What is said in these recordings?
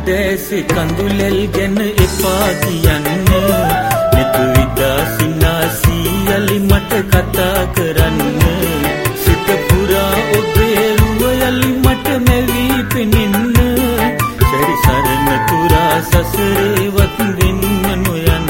දැසි කඳුලෙල් ගැන එපා කියන්න නිතු විදාසිනාසී යලි මට කතා කරන්න සිත පුරා ඔබේ රුව යලි මට මැවී පෙනෙන්න සැරි සරණ තුරා සසරේවත් වෙන්න නොයන්න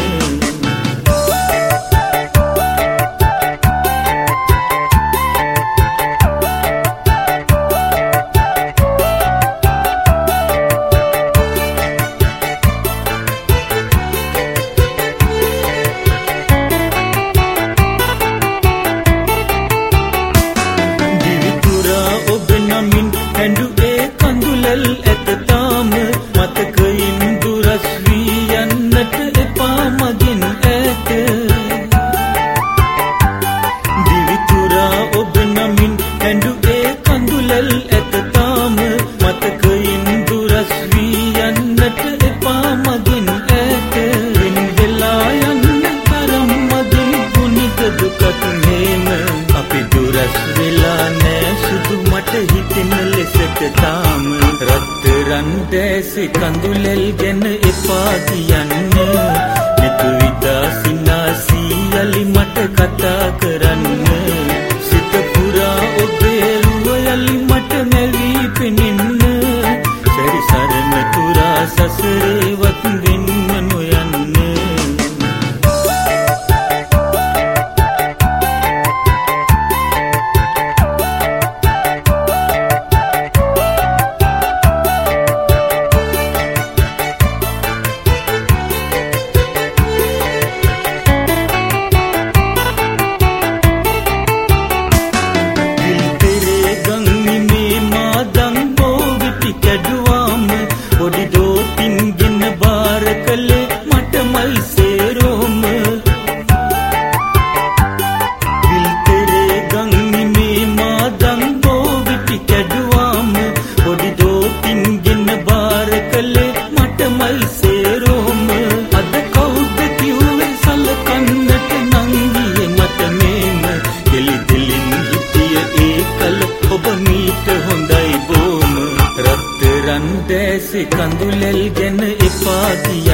දැසි කඳුලෙල් ගැන එපා කියන්න නිතු විදාසිනාසී යලි මට කතා කරන්න සිත පුරා ඔබේ රුව යලි මට මැවී පෙනෙන්න සැරි සරණ තුරා සසරේවත් වෙන්න නොයන්න දැසි කඳුලෙල් ගැන එපා